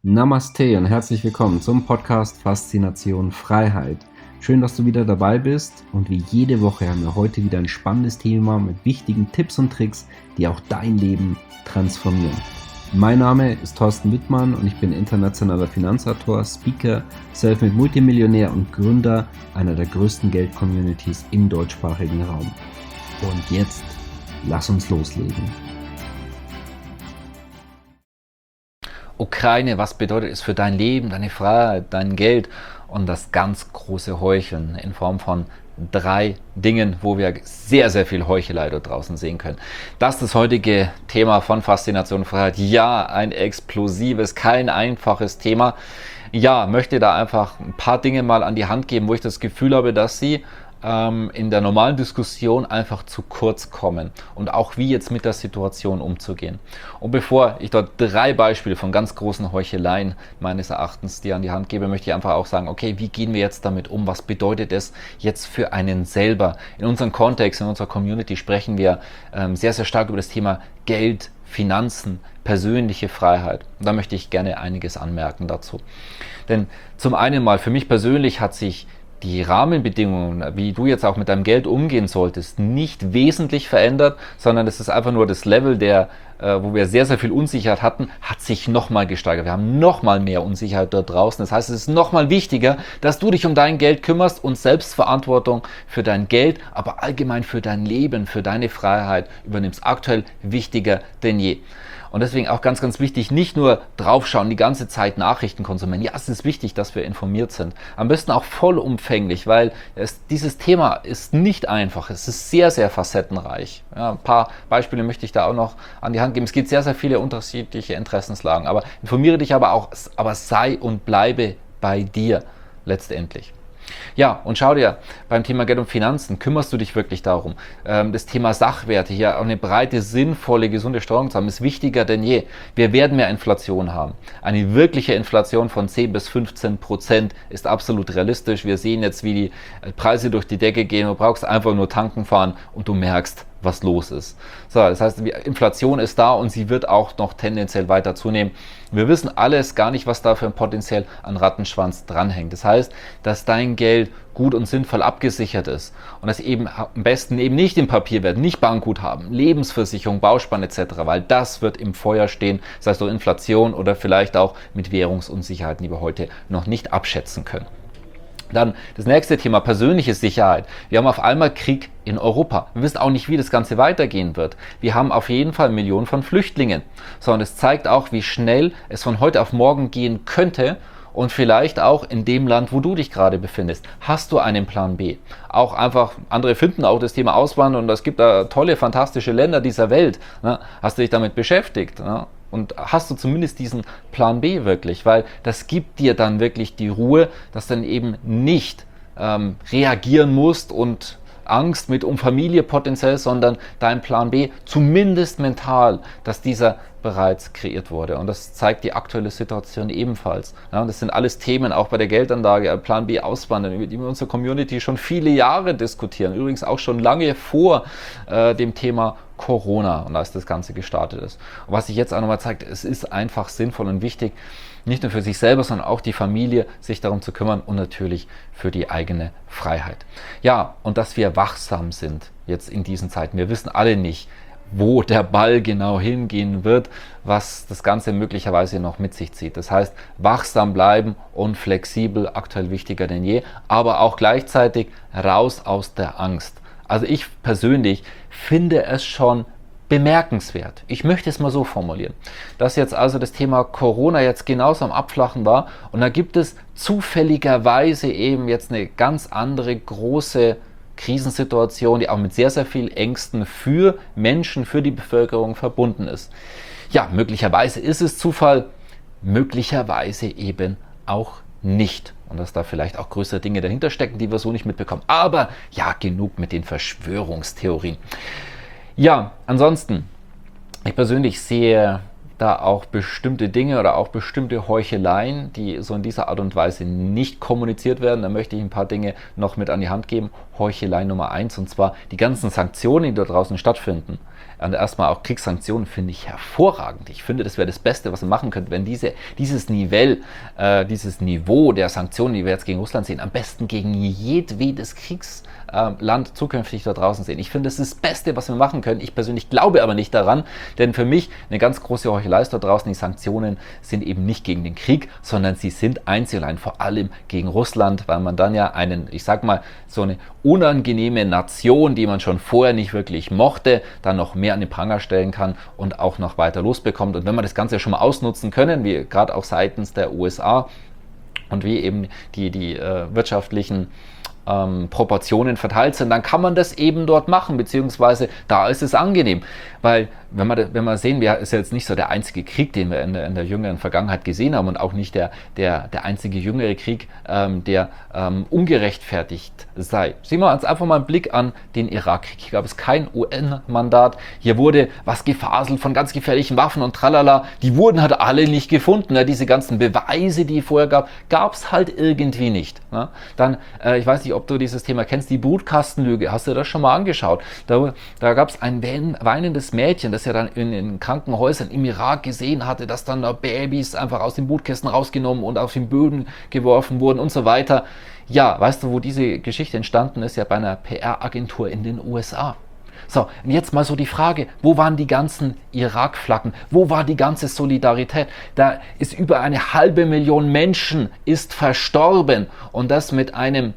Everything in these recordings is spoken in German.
Namaste und herzlich willkommen zum Podcast Faszination Freiheit. Schön, dass du wieder dabei bist und wie jede Woche haben wir heute wieder ein spannendes Thema mit wichtigen Tipps und Tricks, die auch dein Leben transformieren. Mein Name ist Thorsten Wittmann und ich bin internationaler Finanzautor, Speaker, Selfmade Multimillionär und Gründer einer der größten Geld-Communities im deutschsprachigen Raum. Und jetzt, lass uns loslegen. Ukraine, was bedeutet es für dein Leben, deine Freiheit, dein Geld und das ganz große Heucheln in Form von 3 Dingen, wo wir sehr, sehr viel Heuchelei da draußen sehen können. Das ist das heutige Thema von Faszination Freiheit. Ja, ein explosives, kein einfaches Thema. Ja, möchte da einfach ein paar Dinge mal an die Hand geben, wo ich das Gefühl habe, dass sie in der normalen Diskussion einfach zu kurz kommen und auch wie jetzt mit der Situation umzugehen. Und bevor ich dort 3 Beispiele von ganz großen Heucheleien meines Erachtens dir an die Hand gebe, möchte ich einfach auch sagen, okay, wie gehen wir jetzt damit um? Was bedeutet es jetzt für einen selber? In unserem Kontext, in unserer Community sprechen wir sehr, sehr stark über das Thema Geld, Finanzen, persönliche Freiheit. Und da möchte ich gerne einiges anmerken dazu. Denn zum einen mal, für mich persönlich hat sich die Rahmenbedingungen, wie du jetzt auch mit deinem Geld umgehen solltest, nicht wesentlich verändert, sondern es ist einfach nur das Level, wo wir sehr, sehr viel Unsicherheit hatten, hat sich nochmal gesteigert. Wir haben nochmal mehr Unsicherheit dort draußen. Das heißt, es ist nochmal wichtiger, dass du dich um dein Geld kümmerst und Selbstverantwortung für dein Geld, aber allgemein für dein Leben, für deine Freiheit übernimmst. Aktuell wichtiger denn je. Und deswegen auch ganz, ganz wichtig, nicht nur draufschauen, die ganze Zeit Nachrichten konsumieren. Ja, es ist wichtig, dass wir informiert sind. Am besten auch vollumfänglich, weil dieses Thema ist nicht einfach. Es ist sehr, sehr facettenreich. Ja, ein paar Beispiele möchte ich da auch noch an die Hand geben. Es gibt sehr, sehr viele unterschiedliche Interessenslagen. Aber informiere dich aber sei und bleibe bei dir letztendlich. Ja, und schau dir, beim Thema Geld und Finanzen, kümmerst du dich wirklich darum? Das Thema Sachwerte, hier auch eine breite, sinnvolle, gesunde Steuerung zu haben, ist wichtiger denn je. Wir werden mehr Inflation haben. Eine wirkliche Inflation von 10-15% ist absolut realistisch. Wir sehen jetzt, wie die Preise durch die Decke gehen. Du brauchst einfach nur tanken fahren und du merkst, was los ist. So, das heißt, die Inflation ist da und sie wird auch noch tendenziell weiter zunehmen. Wir wissen alles gar nicht, was da für ein potenziell an Rattenschwanz dranhängt. Das heißt, dass dein Geld gut und sinnvoll abgesichert ist und das eben am besten eben nicht im Papierwert, nicht Bankguthaben, Lebensversicherung, Bauspann etc., weil das wird im Feuer stehen, sei es durch Inflation oder vielleicht auch mit Währungsunsicherheiten, die wir heute noch nicht abschätzen können. Dann das nächste Thema, persönliche Sicherheit. Wir haben auf einmal Krieg in Europa. Wir wissen auch nicht, wie das Ganze weitergehen wird. Wir haben auf jeden Fall Millionen von Flüchtlingen. Sondern es zeigt auch, wie schnell es von heute auf morgen gehen könnte und vielleicht auch in dem Land, wo du dich gerade befindest. Hast du einen Plan B? Auch einfach, andere finden auch das Thema Auswandern und es gibt da tolle, fantastische Länder dieser Welt. Ne? Hast du dich damit beschäftigt? Ne? Und hast du zumindest diesen Plan B wirklich, weil das gibt dir dann wirklich die Ruhe, dass du dann eben nicht reagieren musst und Angst mit um Familie potenziell, sondern dein Plan B, zumindest mental, dass dieser bereits kreiert wurde. Und das zeigt die aktuelle Situation ebenfalls. Ja, und das sind alles Themen, auch bei der Geldanlage, Plan B auswandern, über die wir in unserer Community schon viele Jahre diskutieren. Übrigens auch schon lange vor dem Thema Corona und als das Ganze gestartet ist. Und was sich jetzt auch nochmal zeigt, es ist einfach sinnvoll und wichtig, nicht nur für sich selber, sondern auch die Familie, sich darum zu kümmern und natürlich für die eigene Freiheit. Ja, und dass wir wachsam sind jetzt in diesen Zeiten. Wir wissen alle nicht, wo der Ball genau hingehen wird, was das Ganze möglicherweise noch mit sich zieht. Das heißt, wachsam bleiben und flexibel, aktuell wichtiger denn je, aber auch gleichzeitig raus aus der Angst. Also ich persönlich finde es schon bemerkenswert. Ich möchte es mal so formulieren, dass jetzt also das Thema Corona jetzt genauso am Abflachen war und da gibt es zufälligerweise eben jetzt eine ganz andere große Krisensituation, die auch mit sehr, sehr viel Ängsten für Menschen, für die Bevölkerung verbunden ist. Ja, möglicherweise ist es Zufall, möglicherweise eben auch nicht. Und dass da vielleicht auch größere Dinge dahinter stecken, die wir so nicht mitbekommen. Aber ja, genug mit den Verschwörungstheorien. Ja, ansonsten, ich persönlich sehe da auch bestimmte Dinge oder auch bestimmte Heucheleien, die so in dieser Art und Weise nicht kommuniziert werden. Da möchte ich ein paar Dinge noch mit an die Hand geben. Heuchelei Nummer 1, und zwar die ganzen Sanktionen, die da draußen stattfinden. Und erstmal auch Kriegssanktionen finde ich hervorragend. Ich finde, das wäre das Beste, was man machen könnte, wenn dieses Niveau der Sanktionen, die wir jetzt gegen Russland sehen, am besten gegen jedwedes Kriegsland zukünftig da draußen sehen. Ich finde, das ist das Beste, was wir machen können. Ich persönlich glaube aber nicht daran, denn für mich eine ganz große Heuchelei ist da draußen. Die Sanktionen sind eben nicht gegen den Krieg, sondern sie sind einzig und allein vor allem gegen Russland, weil man dann ja so eine unangenehme Nation, die man schon vorher nicht wirklich mochte, dann noch mehr an den Pranger stellen kann und auch noch weiter losbekommt. Und wenn wir das Ganze schon mal ausnutzen können, wie gerade auch seitens der USA und wie eben die wirtschaftlichen Proportionen verteilt sind, dann kann man das eben dort machen, beziehungsweise da ist es angenehm. Weil, wenn wir sehen, ist ja jetzt nicht so der einzige Krieg, den wir in der jüngeren Vergangenheit gesehen haben und auch nicht der einzige jüngere Krieg, der ungerechtfertigt sei. Sehen wir uns einfach mal einen Blick an den Irakkrieg. Hier gab es kein UN-Mandat. Hier wurde was gefaselt von ganz gefährlichen Waffen und tralala. Die wurden halt alle nicht gefunden. Ja, diese ganzen Beweise, die es vorher gab es halt irgendwie nicht. Ja. Dann, ich weiß nicht, ob du dieses Thema kennst, die Brutkastenlüge. Hast du das schon mal angeschaut? Da gab es ein weinendes Mädchen, das ja dann in den Krankenhäusern im Irak gesehen hatte, dass dann da Babys einfach aus den Brutkästen rausgenommen und auf den Böden geworfen wurden und so weiter. Ja, weißt du, wo diese Geschichte entstanden ist? Ja, bei einer PR-Agentur in den USA. So, und jetzt mal so die Frage, wo waren die ganzen Irak-Flaggen? Wo war die ganze Solidarität? Da ist über 500.000 Menschen ist verstorben und das mit einem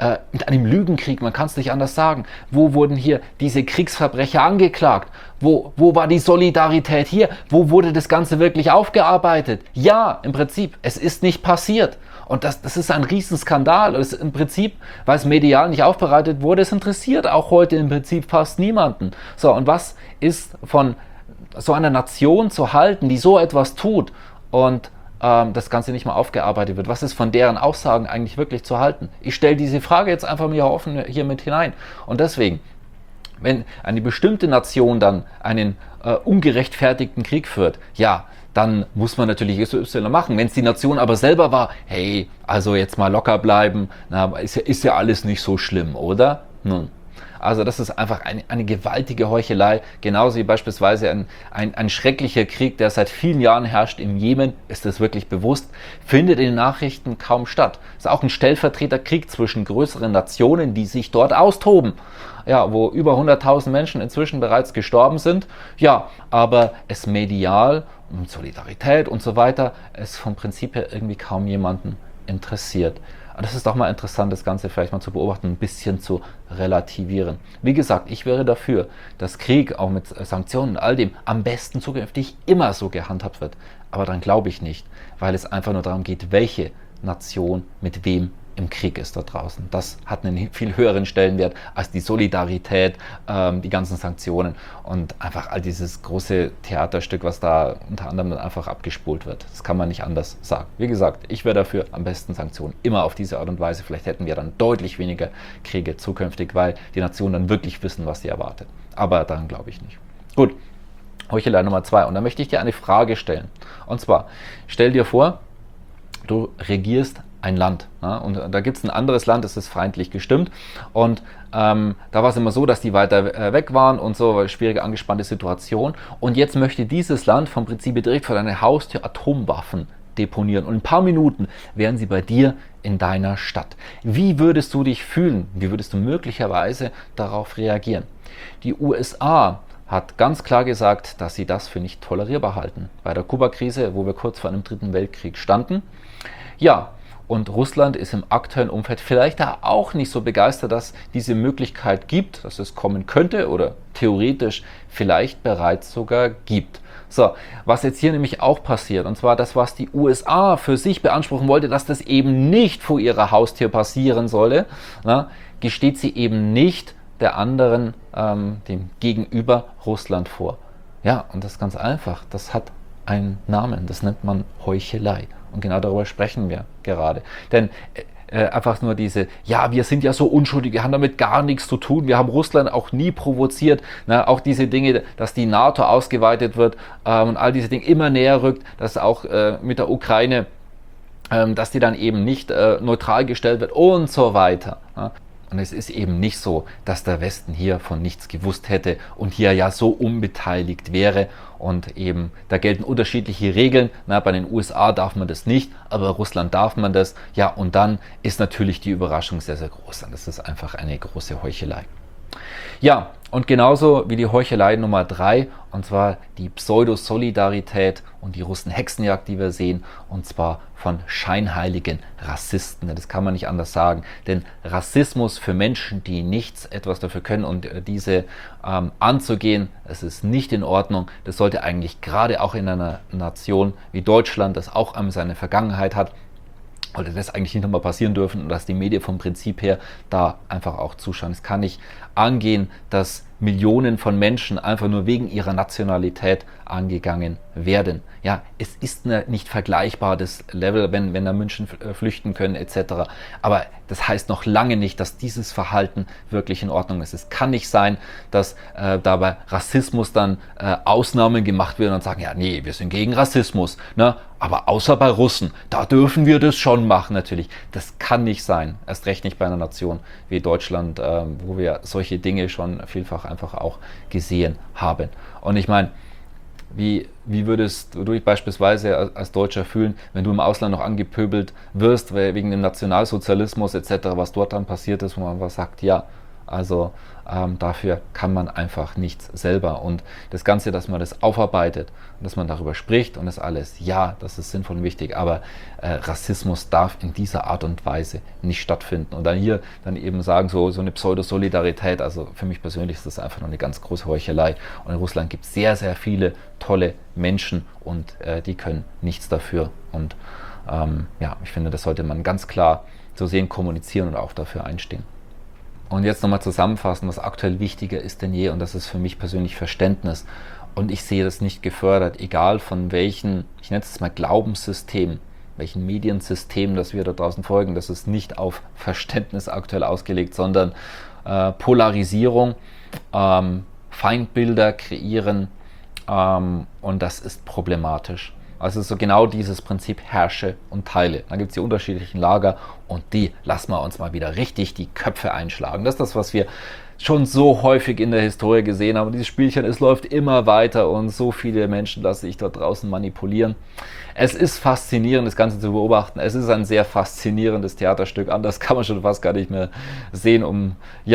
Lügenkrieg, man kann es nicht anders sagen. Wo wurden hier diese Kriegsverbrecher angeklagt? Wo war die Solidarität hier? Wo wurde das Ganze wirklich aufgearbeitet? Ja, im Prinzip, es ist nicht passiert. Und das ist ein Riesenskandal. Im Prinzip, weil es medial nicht aufbereitet wurde, es interessiert auch heute im Prinzip fast niemanden. So, und was ist von so einer Nation zu halten, die so etwas tut und das Ganze nicht mal aufgearbeitet wird? Was ist von deren Aussagen eigentlich wirklich zu halten? Ich stelle diese Frage jetzt einfach mir offen hier mit hinein. Und deswegen, wenn eine bestimmte Nation dann einen ungerechtfertigten Krieg führt, ja, dann muss man natürlich XY machen. Wenn es die Nation aber selber war, hey, also jetzt mal locker bleiben, ist ja alles nicht so schlimm, oder? Nun. Also das ist einfach eine gewaltige Heuchelei, genauso wie beispielsweise ein schrecklicher Krieg, der seit vielen Jahren herrscht im Jemen, ist das wirklich bewusst, findet in den Nachrichten kaum statt. Es ist auch ein Stellvertreterkrieg zwischen größeren Nationen, die sich dort austoben. Ja, wo über 100.000 Menschen inzwischen bereits gestorben sind. Ja, aber es medial und Solidarität und so weiter, es vom Prinzip her irgendwie kaum jemanden interessiert. Das ist doch mal interessant, das Ganze vielleicht mal zu beobachten, ein bisschen zu relativieren. Wie gesagt, ich wäre dafür, dass Krieg auch mit Sanktionen und all dem am besten zukünftig immer so gehandhabt wird. Aber daran glaube ich nicht, weil es einfach nur darum geht, welche Nation mit wem im Krieg ist da draußen. Das hat einen viel höheren Stellenwert als die Solidarität, die ganzen Sanktionen und einfach all dieses große Theaterstück, was da unter anderem dann einfach abgespult wird. Das kann man nicht anders sagen. Wie gesagt, ich wäre dafür, am besten Sanktionen immer auf diese Art und Weise. Vielleicht hätten wir dann deutlich weniger Kriege zukünftig, weil die Nationen dann wirklich wissen, was sie erwartet. Aber daran glaube ich nicht. Gut, Heuchelei Nummer 2. Und da möchte ich dir eine Frage stellen. Und zwar, stell dir vor, du regierst ein Land. Ja, und da gibt es ein anderes Land, das ist feindlich gestimmt. Und da war es immer so, dass die weiter weg waren und so, schwierige, angespannte Situation. Und jetzt möchte dieses Land vom Prinzip direkt vor deiner Haustür Atomwaffen deponieren. Und in ein paar Minuten wären sie bei dir in deiner Stadt. Wie würdest du dich fühlen? Wie würdest du möglicherweise darauf reagieren? Die USA hat ganz klar gesagt, dass sie das für nicht tolerierbar halten. Bei der Kuba-Krise, wo wir kurz vor einem dritten Weltkrieg standen. Ja, und Russland ist im aktuellen Umfeld vielleicht da auch nicht so begeistert, dass diese Möglichkeit gibt, dass es kommen könnte oder theoretisch vielleicht bereits sogar gibt. So, was jetzt hier nämlich auch passiert, und zwar das, was die USA für sich beanspruchen wollte, dass das eben nicht vor ihrer Haustür passieren solle, gesteht sie eben nicht der anderen, dem Gegenüber Russland vor. Ja, und das ist ganz einfach, das hat einen Namen, das nennt man Heuchelei. Und genau darüber sprechen wir gerade. Denn einfach nur ja, wir sind ja so unschuldig, wir haben damit gar nichts zu tun, wir haben Russland auch nie provoziert. Auch diese Dinge, dass die NATO ausgeweitet wird und all diese Dinge immer näher rückt, dass auch mit der Ukraine, dass die dann eben nicht neutral gestellt wird und so weiter. Und es ist eben nicht so, dass der Westen hier von nichts gewusst hätte und hier ja so unbeteiligt wäre. Und eben, da gelten unterschiedliche Regeln. Bei den USA darf man das nicht, aber Russland darf man das. Ja, und dann ist natürlich die Überraschung sehr, sehr groß. Und das ist einfach eine große Heuchelei. Ja, und genauso wie die Heuchelei Nummer 3, und zwar die Pseudo-Solidarität und die Russen-Hexenjagd, die wir sehen, und zwar von scheinheiligen Rassisten. Das kann man nicht anders sagen, denn Rassismus für Menschen, die etwas dafür können und diese anzugehen, es ist nicht in Ordnung. Das sollte eigentlich gerade auch in einer Nation wie Deutschland, das auch seine Vergangenheit hat, sollte das eigentlich nicht nochmal passieren dürfen und dass die Medien vom Prinzip her da einfach auch zuschauen. Es kann nicht angehen, dass Millionen von Menschen einfach nur wegen ihrer Nationalität angegangen werden. Ja, es ist nicht vergleichbar, das Level, wenn da Menschen flüchten können etc. Aber das heißt noch lange nicht, dass dieses Verhalten wirklich in Ordnung ist. Es kann nicht sein, dass dabei Rassismus dann Ausnahmen gemacht werden und sagen, ja nee, wir sind gegen Rassismus, ne? Aber außer bei Russen, da dürfen wir das schon machen natürlich. Das kann nicht sein, erst recht nicht bei einer Nation wie Deutschland, wo wir solche Dinge schon vielfach einfach auch gesehen haben. Und ich meine, wie würdest du dich beispielsweise als Deutscher fühlen, wenn du im Ausland noch angepöbelt wirst, wegen dem Nationalsozialismus etc., was dort dann passiert ist, wo man einfach sagt, ja, also dafür kann man einfach nichts selber. Und das Ganze, dass man das aufarbeitet und dass man darüber spricht und das alles, ja, das ist sinnvoll und wichtig, aber Rassismus darf in dieser Art und Weise nicht stattfinden. Und dann hier dann eben sagen, so eine Pseudo-Solidarität, also für mich persönlich ist das einfach nur eine ganz große Heuchelei. Und in Russland gibt es sehr, sehr viele tolle Menschen und die können nichts dafür. Und ja, ich finde, das sollte man ganz klar so sehen, kommunizieren und auch dafür einstehen. Und jetzt nochmal zusammenfassen, was aktuell wichtiger ist denn je, und das ist für mich persönlich Verständnis. Und ich sehe das nicht gefördert, egal von welchen, ich nenne es jetzt mal Glaubenssystem, welchen Mediensystem, das wir da draußen folgen, das ist nicht auf Verständnis aktuell ausgelegt, sondern Polarisierung, Feindbilder kreieren, und das ist problematisch. Also so genau dieses Prinzip herrsche und teile. Dann gibt es die unterschiedlichen Lager und die lassen wir uns mal wieder richtig die Köpfe einschlagen. Das ist das, was wir schon so häufig in der Historie gesehen haben. Dieses Spielchen, es läuft immer weiter und so viele Menschen lassen sich dort draußen manipulieren. Es ist faszinierend, das Ganze zu beobachten. Es ist ein sehr faszinierendes Theaterstück. Anders kann man schon fast gar nicht mehr sehen, um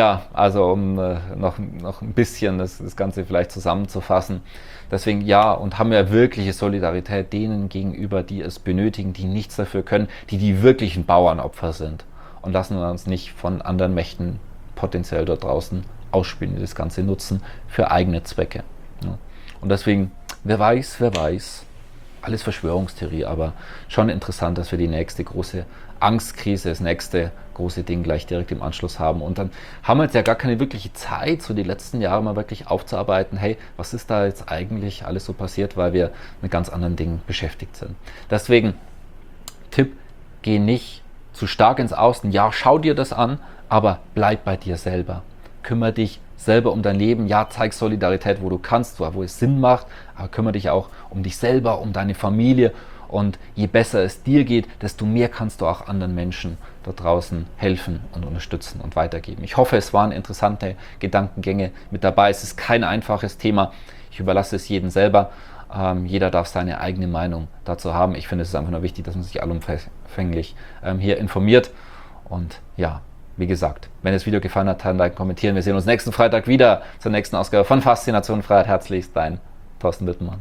noch ein bisschen das Ganze vielleicht zusammenzufassen. Deswegen ja, und haben wir wirkliche Solidarität denen gegenüber, die es benötigen, die nichts dafür können, die wirklichen Bauernopfer sind. Und lassen wir uns nicht von anderen Mächten potenziell dort draußen ausspielen, die das Ganze nutzen für eigene Zwecke. Ja. Und deswegen, wer weiß, alles Verschwörungstheorie, aber schon interessant, dass wir die nächste große Angstkrise, das nächste große Ding gleich direkt im Anschluss haben. Und dann haben wir jetzt ja gar keine wirkliche Zeit, so die letzten Jahre mal wirklich aufzuarbeiten, hey, was ist da jetzt eigentlich alles so passiert, weil wir mit ganz anderen Dingen beschäftigt sind. Deswegen, Tipp, geh nicht zu stark ins Außen. Ja, schau dir das an, aber bleib bei dir selber. Kümmere dich selber um dein Leben. Ja, zeig Solidarität, wo du kannst, wo es Sinn macht, aber kümmere dich auch um dich selber, um deine Familie. Und je besser es dir geht, desto mehr kannst du auch anderen Menschen da draußen helfen und unterstützen und weitergeben. Ich hoffe, es waren interessante Gedankengänge mit dabei. Es ist kein einfaches Thema. Ich überlasse es jedem selber. Jeder darf seine eigene Meinung dazu haben. Ich finde, es ist einfach nur wichtig, dass man sich allumfänglich hier informiert. Und ja, wie gesagt, wenn das Video gefallen hat, dann liken, kommentieren. Wir sehen uns nächsten Freitag wieder zur nächsten Ausgabe von Faszination Freiheit. Herzlichst, dein Thorsten Wittmann.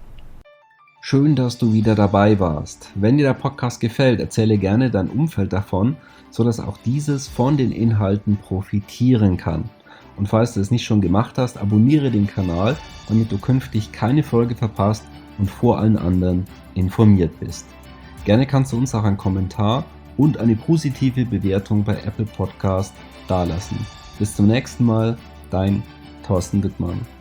Schön, dass du wieder dabei warst. Wenn dir der Podcast gefällt, erzähle gerne dein Umfeld davon, sodass auch dieses von den Inhalten profitieren kann. Und falls du es nicht schon gemacht hast, abonniere den Kanal, damit du künftig keine Folge verpasst und vor allen anderen informiert bist. Gerne kannst du uns auch einen Kommentar und eine positive Bewertung bei Apple Podcast dalassen. Bis zum nächsten Mal, dein Thorsten Wittmann.